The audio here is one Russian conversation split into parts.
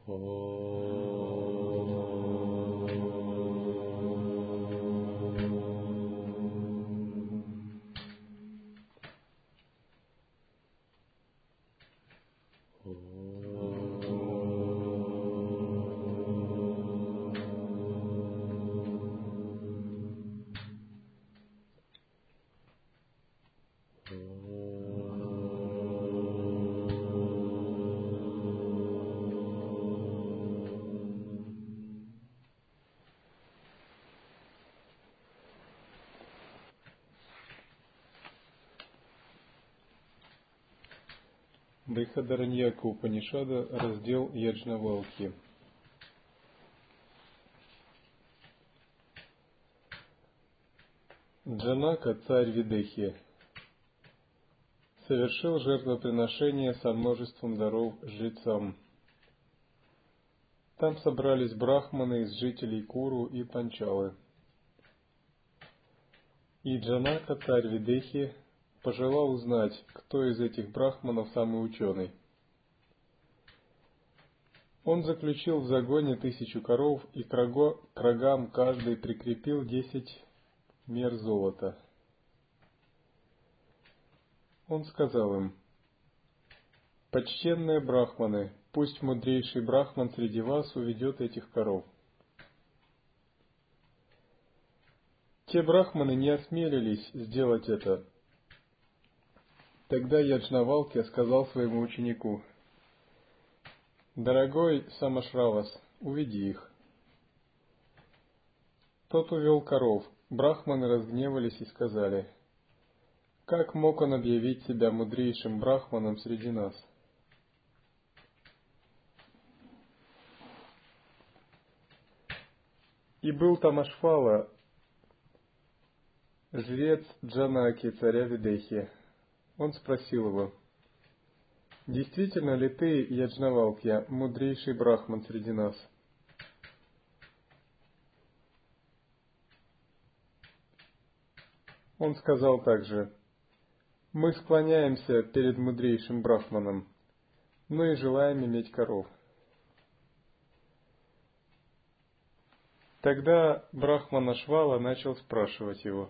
Брихадараньяка Упанишада, раздел Яджнавалки. Джанака, царь Видехи, совершил жертвоприношение со множеством даров жрецам. Там собрались брахманы из жителей Куру и Панчалы. И Джанака, царь Видехи, пожелал узнать, кто из этих брахманов самый ученый. Он заключил в загоне 1000 коров и к рогам каждый прикрепил 10 мер золота. Он сказал им: «Почтенные брахманы, пусть мудрейший брахман среди вас уведет этих коров». Те брахманы не осмелились сделать это. Тогда Яджнавалкья сказал своему ученику: «Дорогой Самашравас, уведи их». Тот увел коров. Брахманы разгневались и сказали: «Как мог он объявить себя мудрейшим брахманом среди нас?» И был там Ашфала, жрец Джанаки, царя Видехи. Он спросил его: «Действительно ли ты, Яджнавалкья, мудрейший брахман среди нас?» Он сказал также: «Мы склоняемся перед мудрейшим брахманом, но и желаем иметь коров». Тогда брахман Ашвала начал спрашивать его: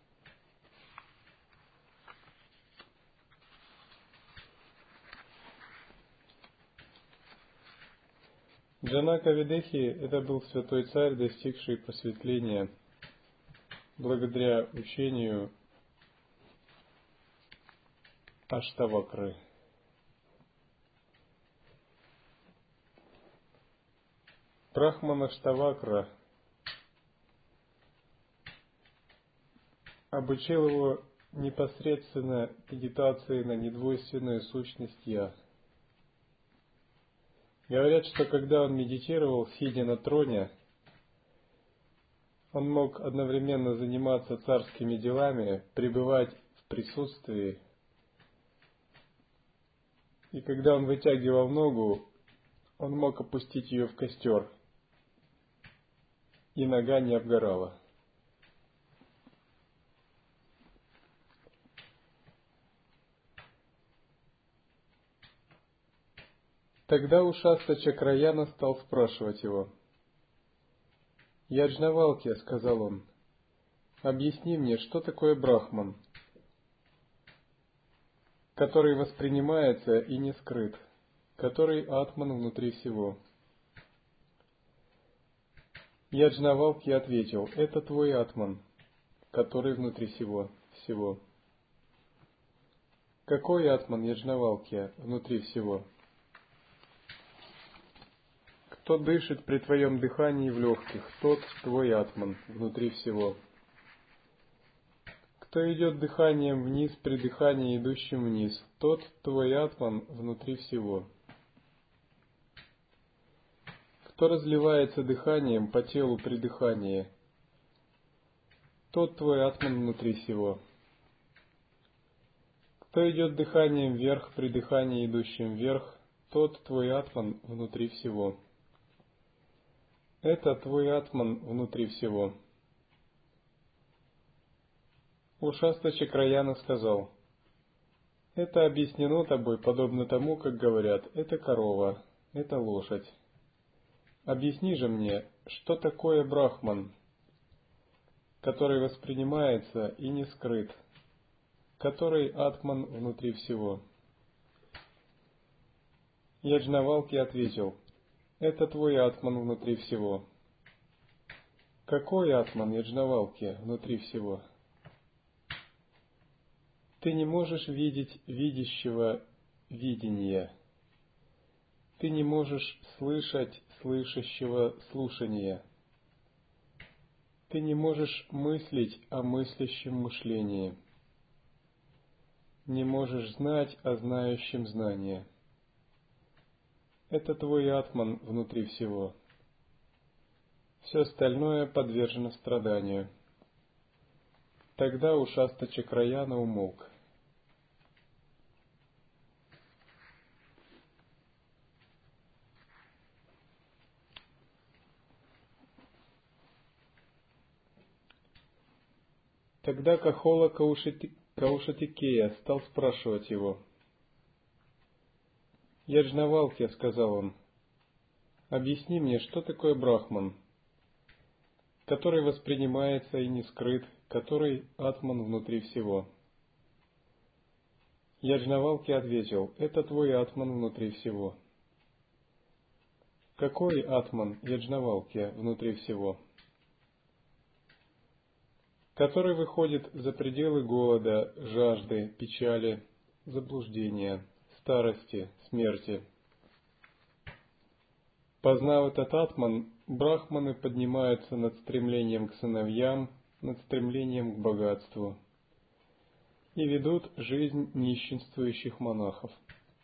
Джанака Видехи — это был святой царь, достигший просветления благодаря учению Аштавакры. Брахман Аштавакра обучил его непосредственно медитации на недвойственную сущность «Я». Говорят, что когда он медитировал, сидя на троне, он мог одновременно заниматься царскими делами, пребывать в присутствии, и когда он вытягивал ногу, он мог опустить ее в костер, и нога не обгорала. Тогда Ушаста Чакраяна стал спрашивать его: «Яджнавалкья, — сказал он, — объясни мне, что такое брахман, который воспринимается и не скрыт, который атман внутри всего?» Яджнавалкья ответил: «Это твой атман, который внутри всего». Какой атман, Яджнавалкья, внутри всего? Кто дышит при твоем дыхании в легких, тот твой атман внутри всего. Кто идет дыханием вниз при дыхании, идущем вниз, тот твой атман внутри всего. Кто разливается дыханием по телу при дыхании, тот твой атман внутри всего. Кто идет дыханием вверх при дыхании, идущем вверх, тот твой атман внутри всего. Это твой атман внутри всего. Ушаста Чакраяна сказал: «Это объяснено тобой подобно тому, как говорят: это корова, это лошадь, Объясни же мне, что такое Брахман, который воспринимается и не скрыт, который Атман внутри всего? Яджнавалки ответил: это твой Атман внутри всего. Какой Атман, Яджнавалки, внутри всего? Ты не можешь видеть видящего видения. Ты не можешь слышать слышащего слушания. Ты не можешь мыслить о мыслящем мышлении. Не можешь знать о знающем знании. Это твой Атман внутри всего. Все остальное подвержено страданию. Тогда Ушаста Чакраяна умолк. Тогда Кахола Каушатикея стал спрашивать его. «Яджнавалкья», — сказал он, — «объясни мне, что такое Брахман, который воспринимается и не скрыт, который Атман внутри всего?» Яджнавалкья ответил: «Это твой Атман внутри всего». Какой Атман, Яджнавалкья, внутри всего? Который выходит за пределы голода, жажды, печали, заблуждения, старости, смерти. Познав этот Атман, брахманы поднимаются над стремлением к сыновьям, над стремлением к богатству и ведут жизнь нищенствующих монахов.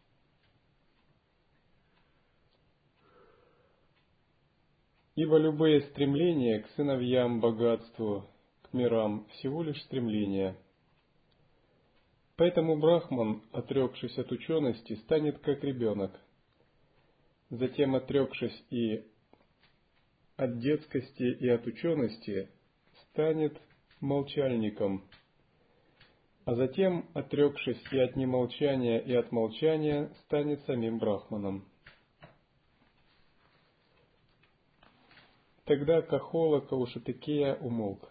Ибо любые стремления к сыновьям, богатству, к мирам – всего лишь стремления. Поэтому брахман, отрекшись от учености, станет как ребенок. Затем, отрекшись и от детскости, и от учености, станет молчальником. А затем, отрекшись и от немолчания, и от молчания, станет самим брахманом. Тогда Кахола Каушатикея умолк.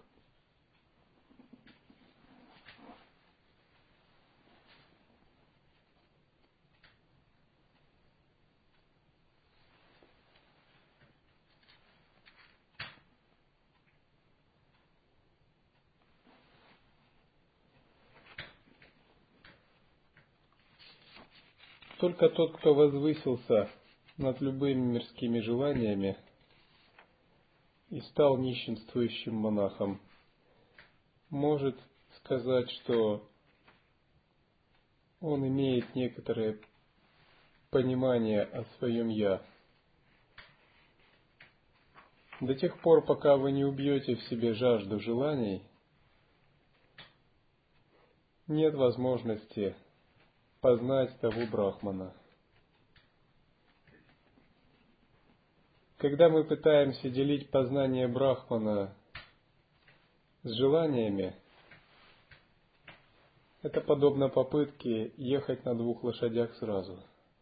Только тот, кто возвысился над любыми мирскими желаниями и стал нищенствующим монахом, может сказать, что он имеет некоторое понимание о своем «я». До тех пор, пока вы не убьете в себе жажду желаний, нет возможности познать того брахмана. Когда мы пытаемся делить познание брахмана с желаниями, это подобно попытке ехать на 2 лошадях сразу.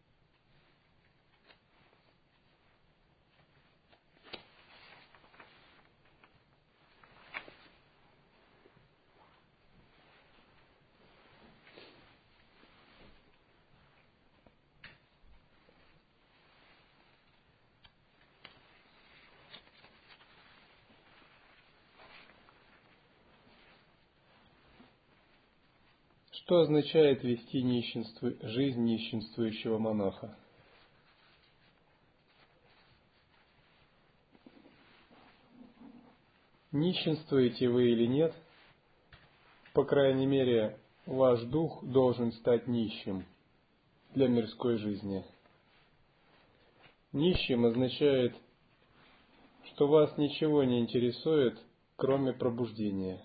Что означает вести жизнь нищенствующего монаха? Нищенствуете вы или нет, по крайней мере, ваш дух должен стать нищим для мирской жизни. Нищим означает, что вас ничего не интересует, кроме пробуждения.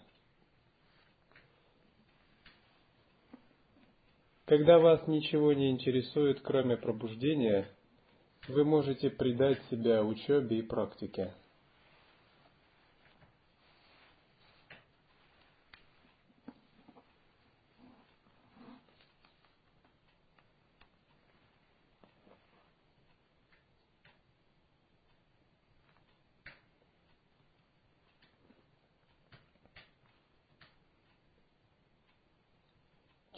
Когда вас ничего не интересует, кроме пробуждения, вы можете предать себя учебе и практике.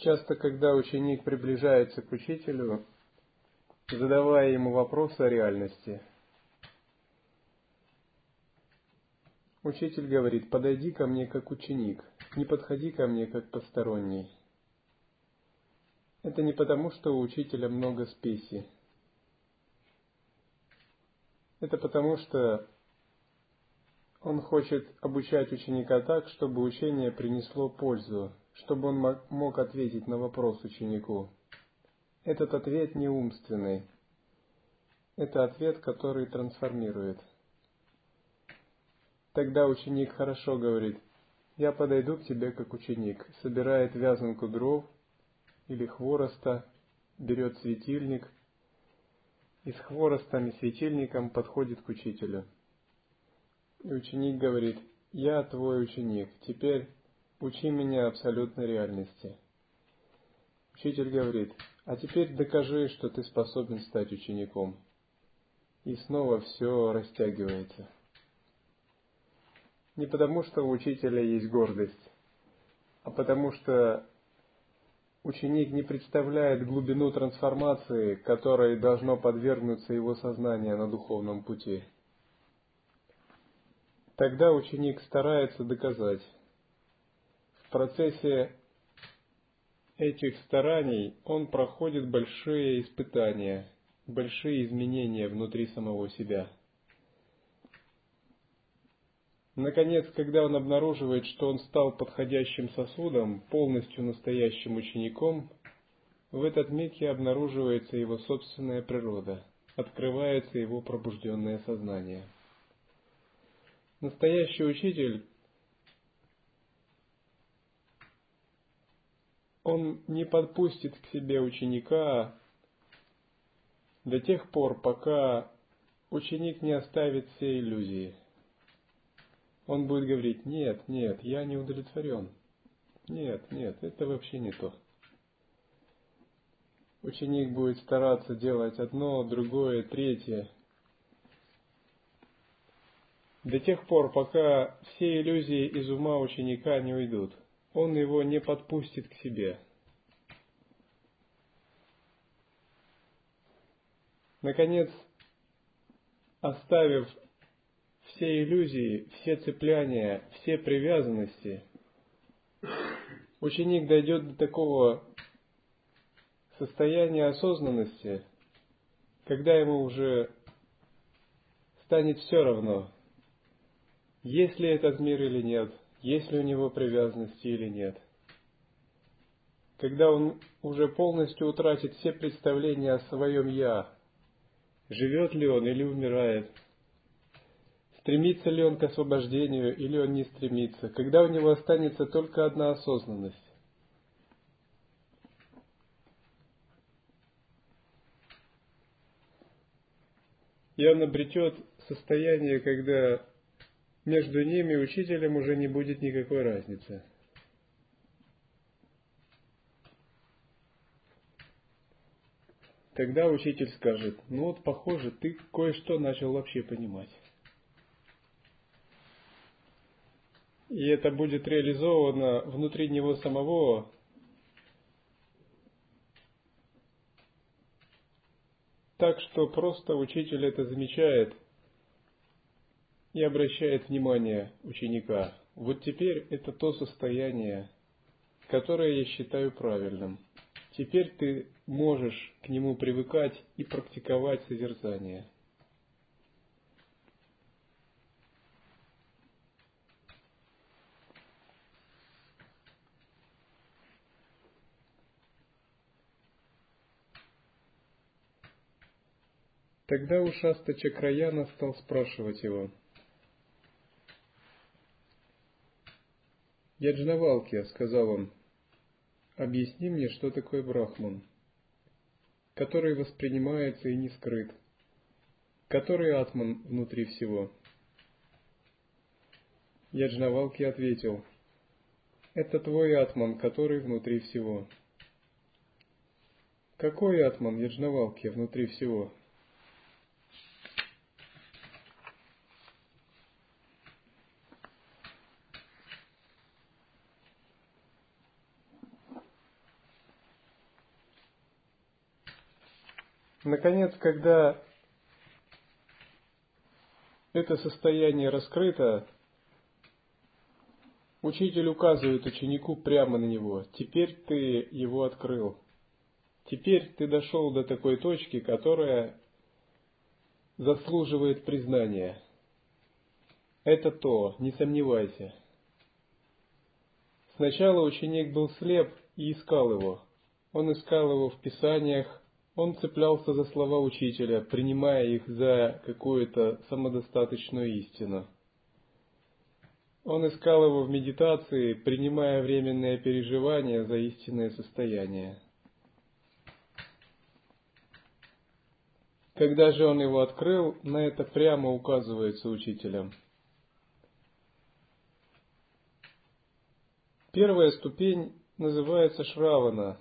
Часто, когда ученик приближается к учителю, задавая ему вопросы о реальности, учитель говорит: подойди ко мне как ученик, не подходи ко мне как посторонний. Это не потому, что у учителя много спеси. Это потому, что он хочет обучать ученика так, чтобы учение принесло пользу, чтобы он мог ответить на вопрос ученику. Этот ответ не умственный. Это ответ, который трансформирует. Тогда ученик хорошо говорит: я подойду к тебе как ученик, собирает вязанку дров или хвороста, берет светильник и с хворостом и светильником подходит к учителю. И ученик говорит: я твой ученик, теперь учи меня абсолютной реальности. Учитель говорит: а теперь докажи, что ты способен стать учеником. И снова все растягивается. Не потому, что у учителя есть гордость, а потому что ученик не представляет глубину трансформации, которой должно подвергнуться его сознание на духовном пути. Тогда ученик старается доказать. В процессе этих стараний он проходит большие испытания, большие изменения внутри самого себя. Наконец, когда он обнаруживает, что он стал подходящим сосудом, полностью настоящим учеником, в этот миг и обнаруживается его собственная природа, открывается его пробужденное сознание. Настоящий учитель, он не подпустит к себе ученика до тех пор, пока ученик не оставит все иллюзии. Он будет говорить: нет, нет, я не удовлетворен. Нет, нет, это вообще не то. Ученик будет стараться делать одно, другое, третье. До тех пор, пока все иллюзии из ума ученика не уйдут. Он его не подпустит к себе. Наконец, оставив все иллюзии, все цепляния, все привязанности, ученик дойдет до такого состояния осознанности, когда ему уже станет все равно, есть ли этот мир или нет, есть ли у него привязанности или нет. Когда он уже полностью утратит все представления о своем «я», живет ли он или умирает, стремится ли он к освобождению или он не стремится, когда у него останется только одна осознанность. И он обретет состояние, когда между ними и учителем уже не будет никакой разницы. Тогда учитель скажет: ну вот, похоже, ты кое-что начал вообще понимать. И это будет реализовано внутри него самого так, что просто учитель это замечает и обращает внимание ученика. Вот теперь это то состояние, которое я считаю правильным. Теперь ты можешь к нему привыкать и практиковать созерцание. Тогда Ушаста Чакраяна стал спрашивать его: «Яджнавалкья», — сказал он, — «объясни мне, что такое Брахман, который воспринимается и не скрыт, который атман внутри всего». Яджнавалкья ответил: «Это твой атман, который внутри всего». «Какой атман, Яджнавалкья, внутри всего?» Наконец, когда это состояние раскрыто, учитель указывает ученику прямо на него. Теперь ты его открыл. Теперь ты дошел до такой точки, которая заслуживает признания. Это то, не сомневайся. Сначала ученик был слеп и искал его. Он искал его в Писаниях, он цеплялся за слова учителя, принимая их за какую-то самодостаточную истину. Он искал его в медитации, принимая временные переживания за истинное состояние. Когда же он его открыл, на это прямо указывается учителем. Первая ступень называется Шравана.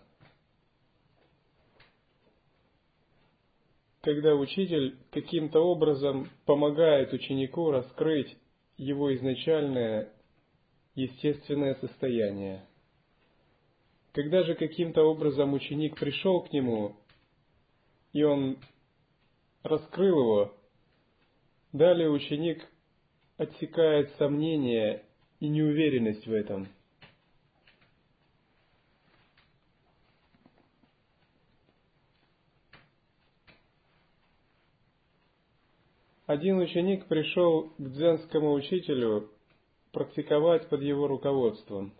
Когда учитель каким-то образом помогает ученику раскрыть его изначальное естественное состояние. Когда же каким-то образом ученик пришел к нему, и он раскрыл его, далее ученик отсекает сомнения и неуверенность в этом. Один ученик пришел к дзенскому учителю практиковать под его руководством.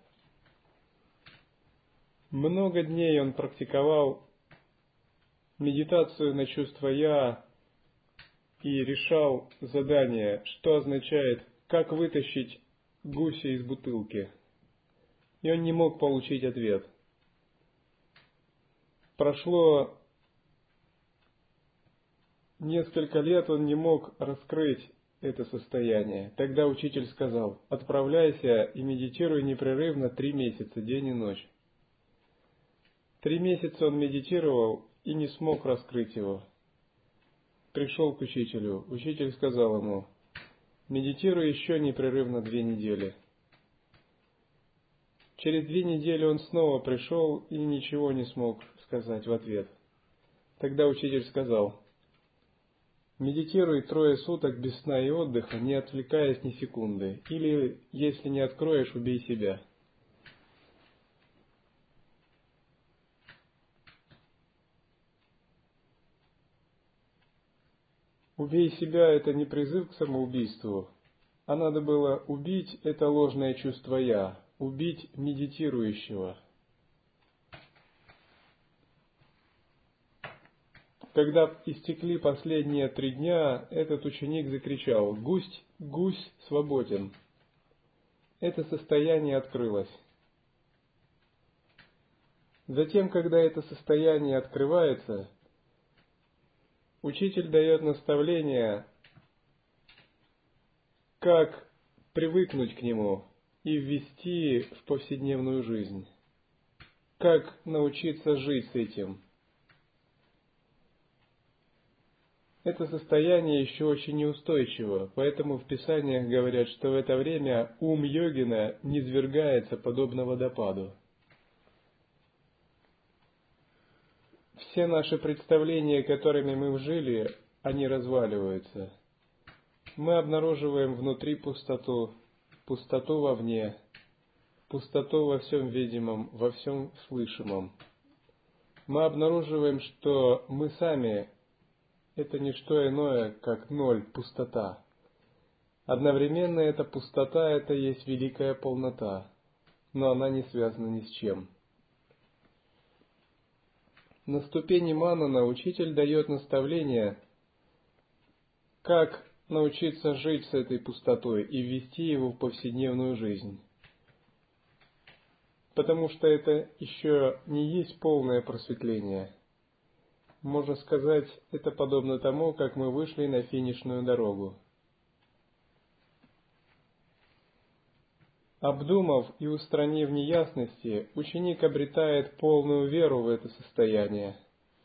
Много дней он практиковал медитацию на чувство «я» и решал задание, что означает, как вытащить гуся из бутылки. И он не мог получить ответ. Прошло несколько лет, он не мог раскрыть это состояние. Тогда учитель сказал: отправляйся и медитируй непрерывно 3 месяца, день и ночь. 3 месяца он медитировал и не смог раскрыть его. Пришел к учителю. Учитель сказал ему: медитируй еще непрерывно 2 недели. Через 2 недели он снова пришел и ничего не смог сказать в ответ. Тогда учитель сказал: медитируй 3 суток без сна и отдыха, не отвлекаясь ни секунды. Или, если не откроешь, убей себя. Убей себя — это не призыв к самоубийству, а надо было убить это ложное чувство «я», убить медитирующего. Когда истекли последние 3 дня, этот ученик закричал: гусь свободен. Это состояние открылось. Затем, когда это состояние открывается, учитель дает наставление, как привыкнуть к нему и ввести в повседневную жизнь, как научиться жить с этим. Это состояние еще очень неустойчиво, поэтому в Писаниях говорят, что в это время ум йогина низвергается подобно водопаду. Все наши представления, которыми мы жили, они разваливаются. Мы обнаруживаем внутри пустоту, пустоту вовне, пустоту во всем видимом, во всем слышимом. Мы обнаруживаем, что мы сами — это не что иное, как ноль, пустота. Одновременно эта пустота — это есть великая полнота, но она не связана ни с чем. На ступени Манана учитель дает наставление, как научиться жить с этой пустотой и ввести его в повседневную жизнь. Потому что это еще не есть полное просветление. Можно сказать, это подобно тому, как мы вышли на финишную дорогу. Обдумав и устранив неясности, ученик обретает полную веру в это состояние.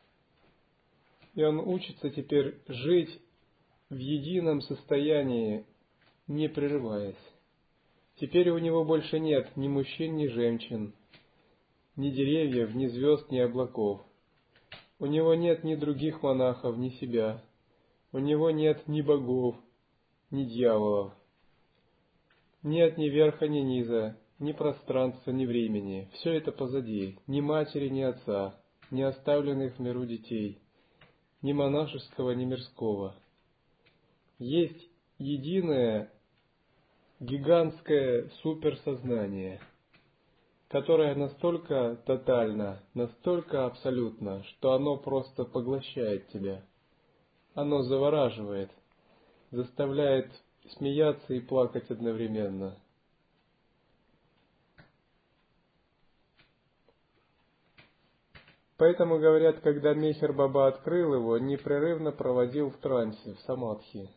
И он учится теперь жить в едином состоянии, не прерываясь. Теперь у него больше нет ни мужчин, ни женщин, ни деревьев, ни звезд, ни облаков. У него нет ни других монахов, ни себя. У него нет ни богов, ни дьяволов. Нет ни верха, ни низа, ни пространства, ни времени. Все это позади. Ни матери, ни отца, ни оставленных в миру детей, ни монашеского, ни мирского. Есть единое гигантское суперсознание, которое настолько тотально, настолько абсолютно, что оно просто поглощает тебя. Оно завораживает, заставляет смеяться и плакать одновременно. Поэтому, говорят, когда Мехер Баба открыл его, непрерывно проводил в трансе, в самадхи.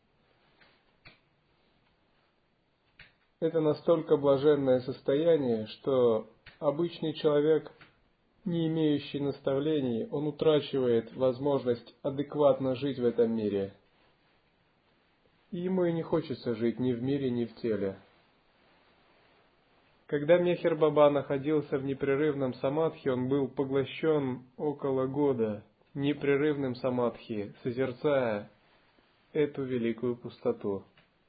Это настолько блаженное состояние, что обычный человек, не имеющий наставлений, он утрачивает возможность адекватно жить в этом мире. И ему и не хочется жить ни в мире, ни в теле. Когда Мехер Баба находился в непрерывном самадхи, он был поглощен около года непрерывным самадхи, созерцая эту великую пустоту.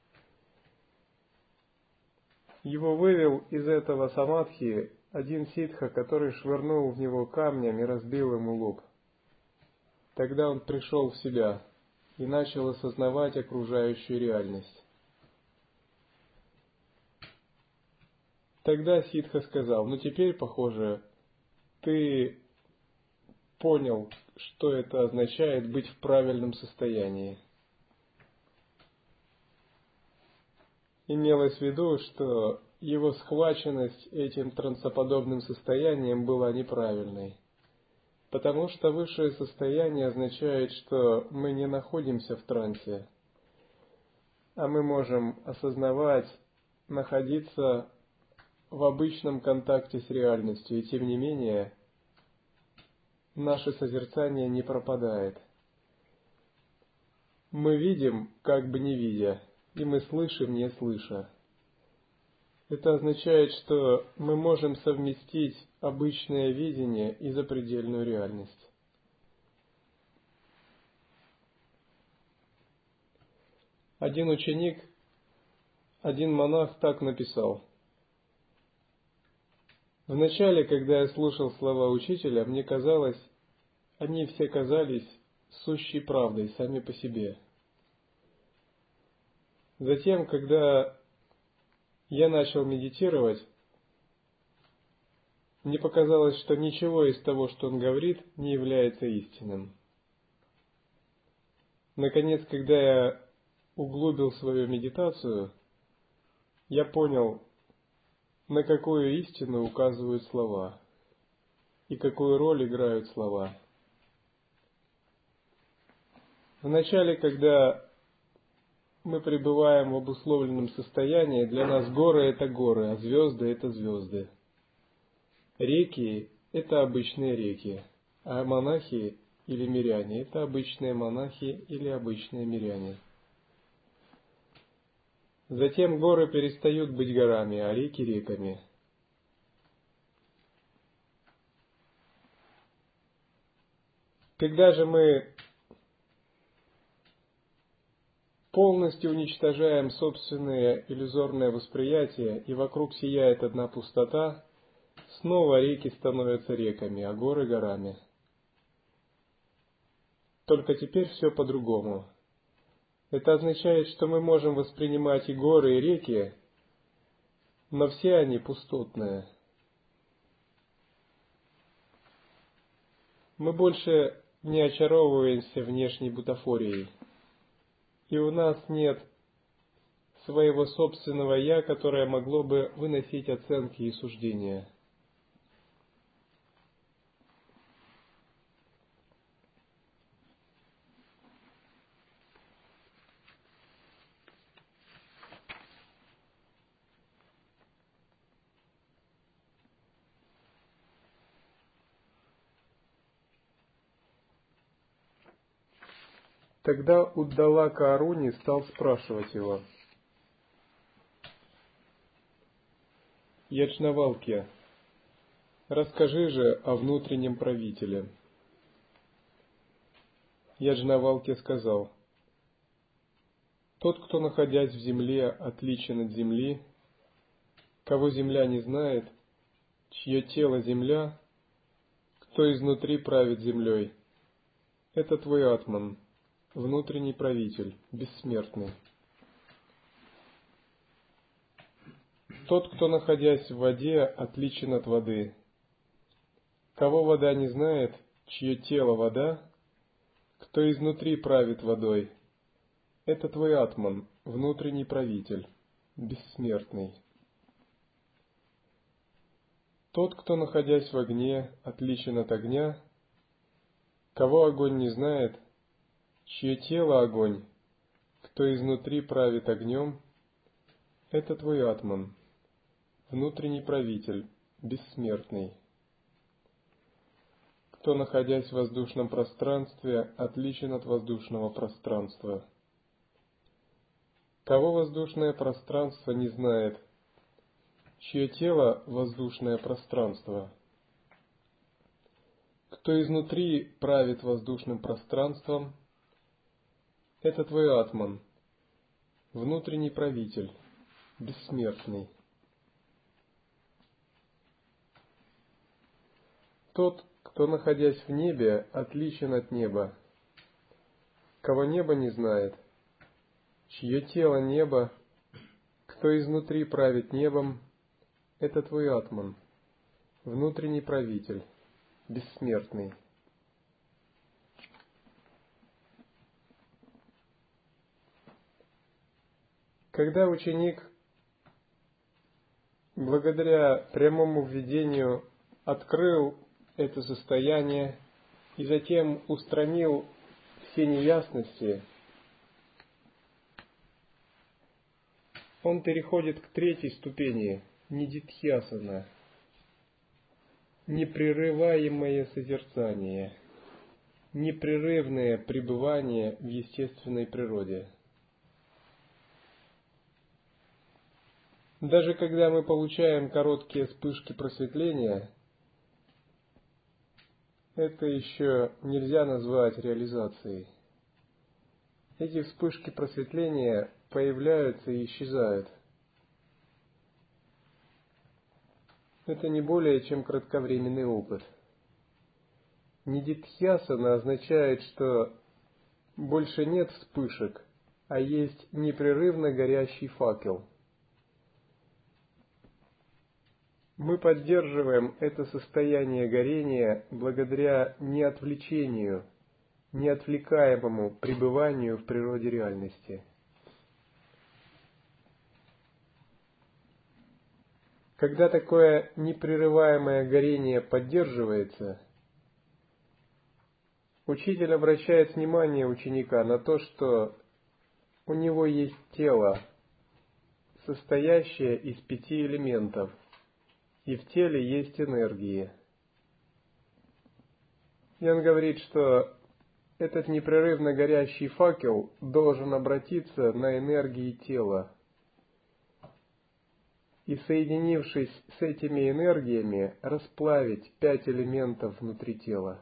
Его вывел из этого самадхи один ситха, который швырнул в него камнем и разбил ему лоб. Тогда он пришел в себя и начал осознавать окружающую реальность. Тогда ситха сказал: ну теперь, похоже, ты понял, что это означает быть в правильном состоянии. Имелось в виду, что его схваченность этим трансоподобным состоянием была неправильной. Потому что высшее состояние означает, что мы не находимся в трансе, а мы можем осознавать, находиться в обычном контакте с реальностью, и тем не менее наше созерцание не пропадает. Мы видим, как бы не видя, и мы слышим, не слыша. Это означает, что мы можем совместить обычное видение и запредельную реальность. Один ученик, один монах так написал: «Вначале, когда я слушал слова учителя, мне казалось, они все казались сущей правдой сами по себе. Затем, когда я начал медитировать, мне показалось, что ничего из того, что он говорит, не является истинным. Наконец, когда я углубил свою медитацию, я понял, на какую истину указывают слова и какую роль играют слова. Вначале, когда мы пребываем в обусловленном состоянии, для нас горы — это горы, а звезды — это звезды. Реки — это обычные реки, а монахи или миряне — это обычные монахи или обычные миряне. Затем горы перестают быть горами, а реки — реками. Когда же мы полностью уничтожаем собственное иллюзорное восприятие, и вокруг сияет одна пустота, снова реки становятся реками, а горы — горами. Только теперь все по-другому. Это означает, что мы можем воспринимать и горы, и реки, но все они пустотные. Мы больше не очаровываемся внешней бутафорией, и у нас нет своего собственного «я», которое могло бы выносить оценки и суждения. Тогда Уддалака Аруни стал спрашивать его: «Ячнавалкья, расскажи же о внутреннем правителе». Яджнавалкья сказал: «Тот, кто, находясь в земле, отличен от земли, кого земля не знает, чье тело земля, кто изнутри правит землей, это твой атман, внутренний правитель, бессмертный. Тот, кто, находясь в воде, отличен от воды, кого вода не знает, чье тело вода, кто изнутри правит водой, это твой атман, внутренний правитель, бессмертный. Тот, кто, находясь в огне, отличен от огня, кого огонь не знает, чье тело огонь, кто изнутри правит огнем, это твой атман, внутренний правитель, бессмертный. Кто, находясь в воздушном пространстве, отличен от воздушного пространства, кого воздушное пространство не знает, чье тело воздушное пространство, кто изнутри правит воздушным пространством, это твой атман, внутренний правитель, бессмертный. Тот, кто, находясь в небе, отличен от неба, кого небо не знает, чье тело небо, кто изнутри правит небом, это твой атман, внутренний правитель, бессмертный. Когда ученик, благодаря прямому введению, открыл это состояние и затем устранил все неясности, он переходит к третьей ступени — нидидхьясана, непрерываемое созерцание, непрерывное пребывание в естественной природе. Даже когда мы получаем короткие вспышки просветления, это еще нельзя назвать реализацией. Эти вспышки просветления появляются и исчезают. Это не более чем кратковременный опыт. Нидидхьясана означает, что больше нет вспышек, а есть непрерывно горящий факел. Мы поддерживаем это состояние горения благодаря неотвлечению, неотвлекаемому пребыванию в природе реальности. Когда такое непрерываемое горение поддерживается, учитель обращает внимание ученика на то, что у него есть тело, состоящее из 5 элементов, и в теле есть энергии. И он говорит, что этот непрерывно горящий факел должен обратиться на энергии тела. И, соединившись с этими энергиями, расплавить 5 элементов внутри тела.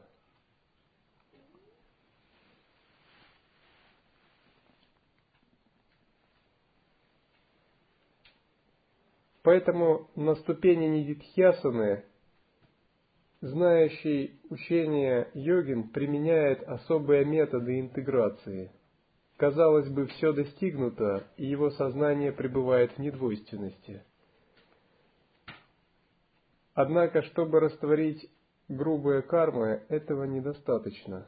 Поэтому на ступени нидидхьясаны знающий учение йогин применяет особые методы интеграции. Казалось бы, все достигнуто, и его сознание пребывает в недвойственности. Однако, чтобы растворить грубые кармы, этого недостаточно.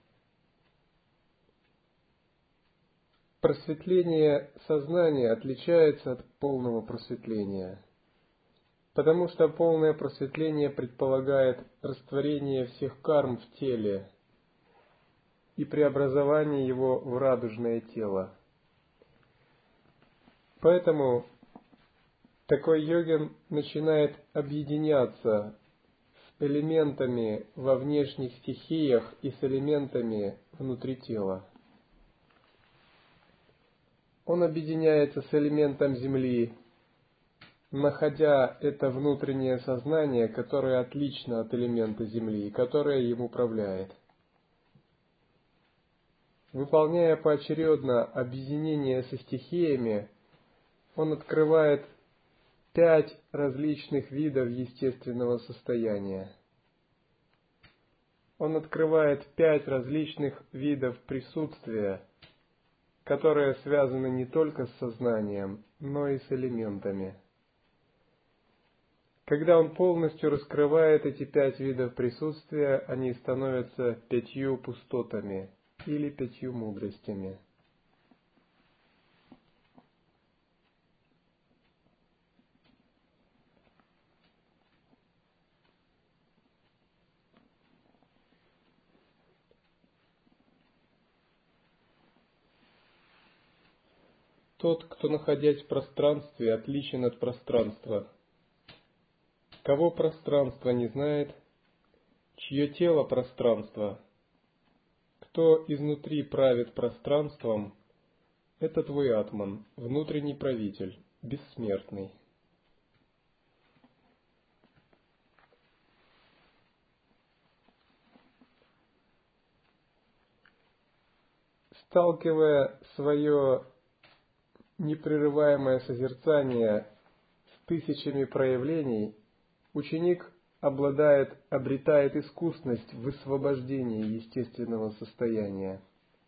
Просветление сознания отличается от полного просветления, потому что полное просветление предполагает растворение всех карм в теле и преобразование его в радужное тело. Поэтому такой йогин начинает объединяться с элементами во внешних стихиях и с элементами внутри тела. Он объединяется с элементом земли, находя это внутреннее сознание, которое отлично от элемента земли, которое им управляет. Выполняя поочередно объединение со стихиями, он открывает 5 различных видов естественного состояния. Он открывает 5 различных видов присутствия, которые связаны не только с сознанием, но и с элементами. Когда он полностью раскрывает эти 5 видов присутствия, они становятся 5 пустотами или 5 мудростями. Тот, кто, находясь в пространстве, отличен от пространства. Кого пространство не знает, чье тело пространство, кто изнутри правит пространством, это твой атман, внутренний правитель, бессмертный. Сталкивая свое непрерываемое созерцание с тысячами проявлений, ученик обретает искусность в высвобождении естественного состояния.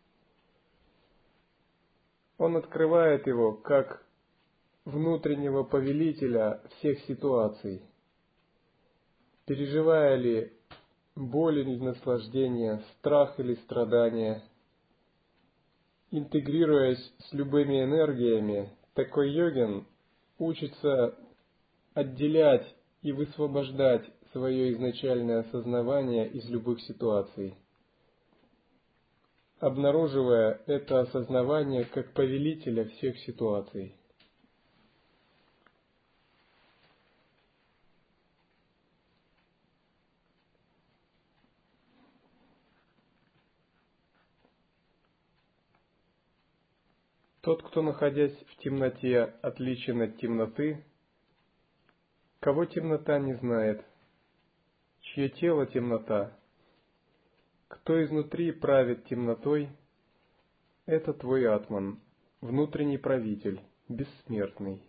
Он открывает его как внутреннего повелителя всех ситуаций. Переживая ли боль или наслаждение, страх или страдания, интегрируясь с любыми энергиями, такой йогин учится отделять и высвобождать свое изначальное осознавание из любых ситуаций, обнаруживая это осознавание как повелителя всех ситуаций. Тот, кто, находясь в темноте, отличен от темноты, кого темнота не знает, чье тело темнота, кто изнутри правит темнотой, это твой атман, внутренний правитель, бессмертный.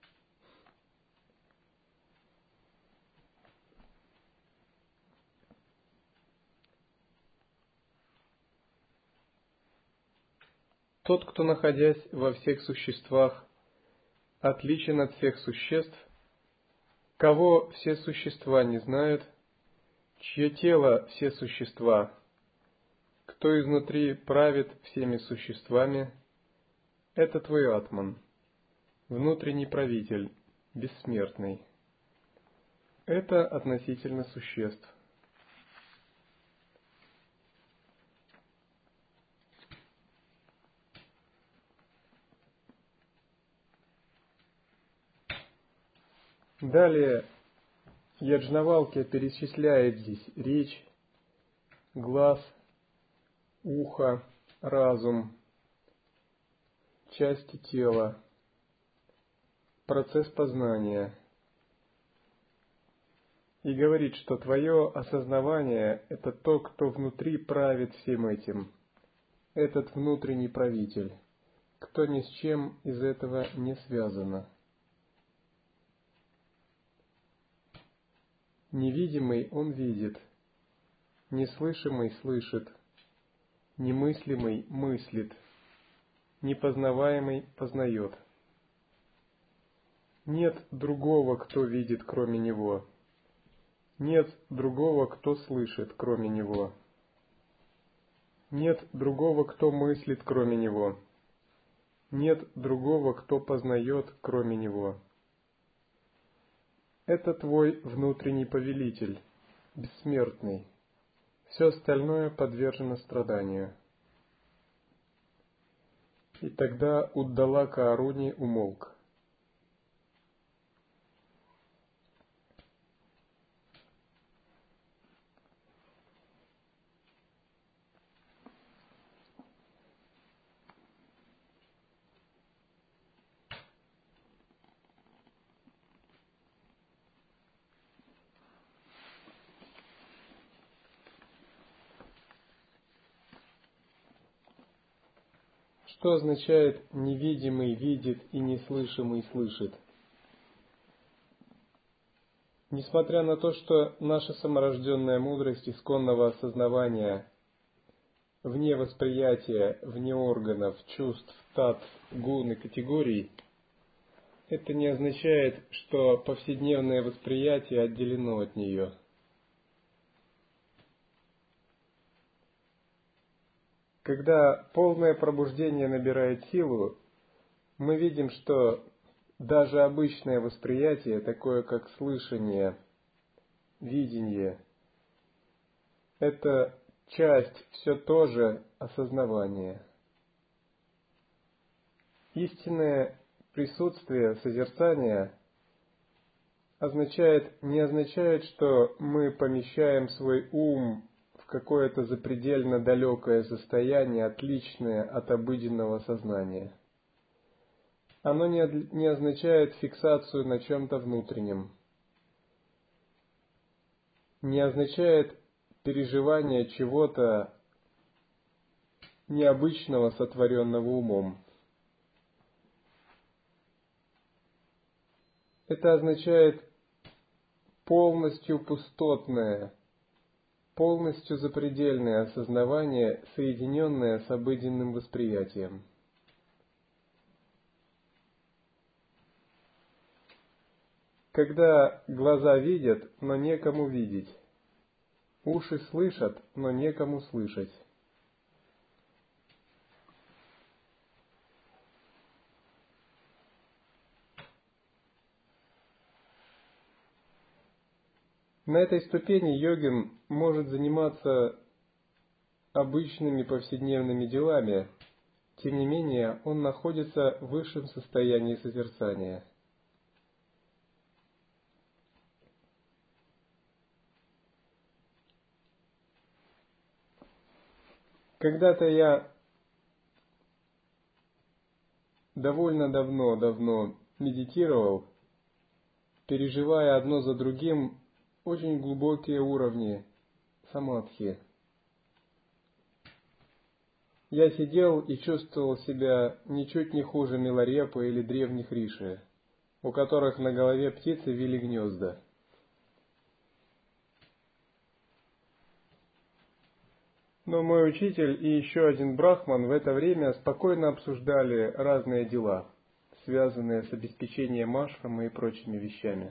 Тот, кто, находясь во всех существах, отличен от всех существ, кого все существа не знают, чье тело все существа, кто изнутри правит всеми существами, это твой атман, внутренний правитель, бессмертный. Это относительно существ. Далее Яджнавалкья перечисляет здесь речь, глаз, ухо, разум, части тела, процесс познания. И говорит, что твое осознавание – это то, кто внутри правит всем этим. Этот внутренний правитель, кто ни с чем из этого не связано. Невидимый он видит, неслышимый слышит, немыслимый мыслит, непознаваемый познает. Нет другого, кто видит, кроме него. Нет другого, кто слышит, кроме него. Нет другого, кто мыслит, кроме него. Нет другого, кто познает, кроме него. Это твой внутренний повелитель, бессмертный. Все остальное подвержено страданию. И тогда Уддалака Аруни умолк. Что означает «невидимый видит и неслышимый слышит»? Несмотря на то, что наша саморожденная мудрость исконного осознавания вне восприятия, вне органов, чувств, татв, гун и категорий, это не означает, что повседневное восприятие отделено от нее. Когда полное пробуждение набирает силу, мы видим, что даже обычное восприятие, такое как слышание, видение, это часть все то же осознавания. Истинное присутствие созерцания не означает, что мы помещаем свой ум в какое-то запредельно далекое состояние, отличное от обыденного сознания. Оно не означает фиксацию на чем-то внутреннем, не означает переживание чего-то необычного, сотворенного умом. Это означает полностью пустотное, полностью запредельное осознавание, соединенное с обыденным восприятием. Когда глаза видят, но некому видеть, уши слышат, но некому слышать. На этой ступени йогин может заниматься обычными повседневными делами, тем не менее он находится в высшем состоянии созерцания. Когда-то я довольно давно медитировал, переживая одно за другим очень глубокие уровни самадхи. Я сидел и чувствовал себя ничуть не хуже Миларепы или древних риши, у которых на голове птицы вили гнезда. Но мой учитель и еще один брахман в это время спокойно обсуждали разные дела, связанные с обеспечением ашрама и прочими вещами.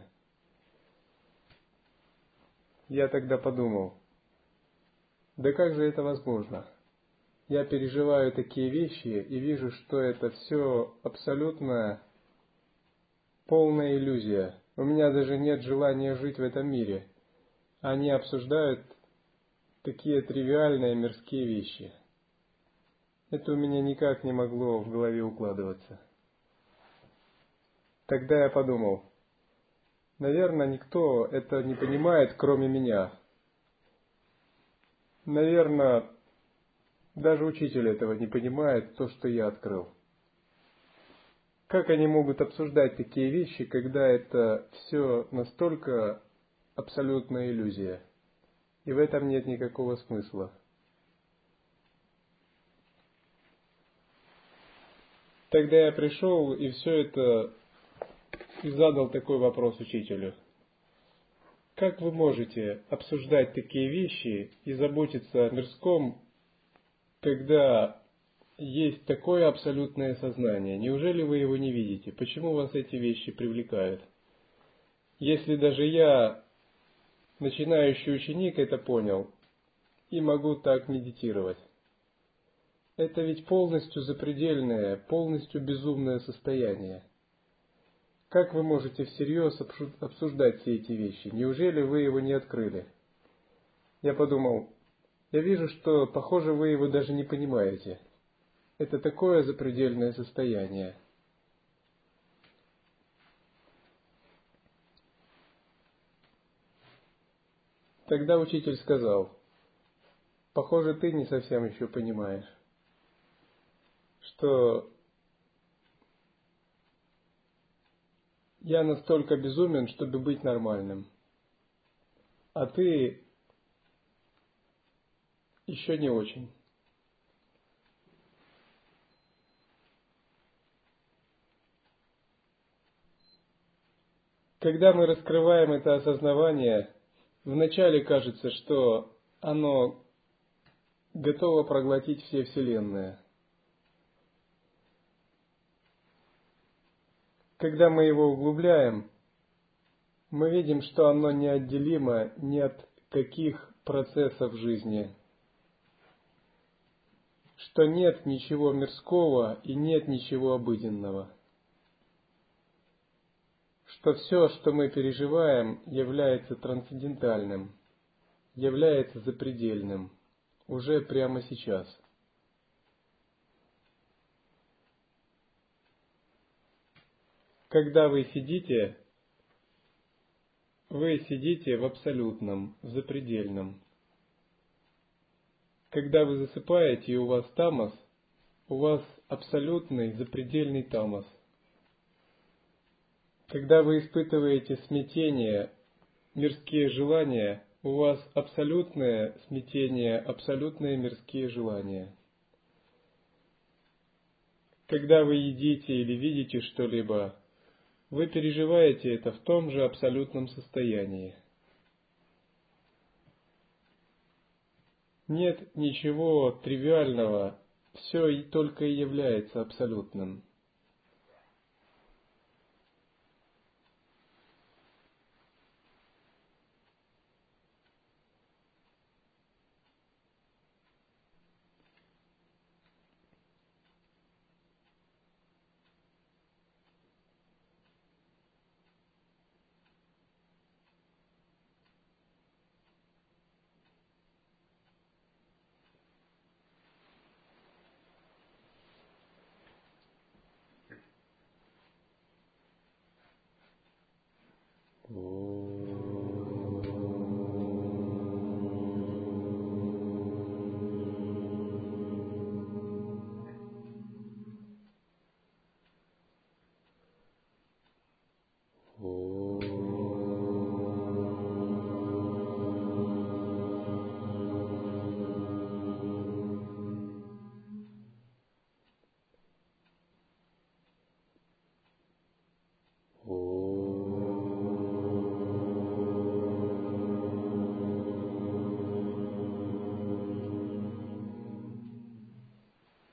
Я тогда подумал, да как же это возможно? Я переживаю такие вещи и вижу, что это все абсолютно полная иллюзия. У меня даже нет желания жить в этом мире. Они обсуждают такие тривиальные мирские вещи. Это у меня никак не могло в голове укладываться. Тогда я подумал, наверное, никто это не понимает, кроме меня. Наверное, даже учитель этого не понимает, то, что я открыл. Как они могут обсуждать такие вещи, когда это все настолько абсолютная иллюзия? И в этом нет никакого смысла. Тогда я пришел и все это и задал такой вопрос учителю. Как вы можете обсуждать такие вещи и заботиться о мирском, когда есть такое абсолютное сознание? Неужели вы его не видите? Почему вас эти вещи привлекают? Если даже я, начинающий ученик, это понял и могу так медитировать. Это ведь полностью запредельное, полностью безумное состояние. Как вы можете всерьез обсуждать все эти вещи? Неужели вы его не открыли? Я подумал, я вижу, что, похоже, вы его даже не понимаете. Это такое запредельное состояние. Тогда учитель сказал, похоже, ты не совсем еще понимаешь, что я настолько безумен, чтобы быть нормальным, а ты еще не очень. Когда мы раскрываем это осознавание, вначале кажется, что оно готово проглотить все вселенные. Когда мы его углубляем, мы видим, что оно неотделимо ни от каких процессов жизни, что нет ничего мирского и нет ничего обыденного, что все, что мы переживаем, является трансцендентальным, является запредельным, уже прямо сейчас. Когда вы сидите в абсолютном, в запредельном. Когда вы засыпаете и у вас тамас, у вас абсолютный, запредельный тамас. Когда вы испытываете смятение, мирские желания, у вас абсолютное смятение, абсолютные мирские желания. Когда вы едите или видите что-либо, вы переживаете это в том же абсолютном состоянии. Нет ничего тривиального, все и только и является абсолютным. Oh.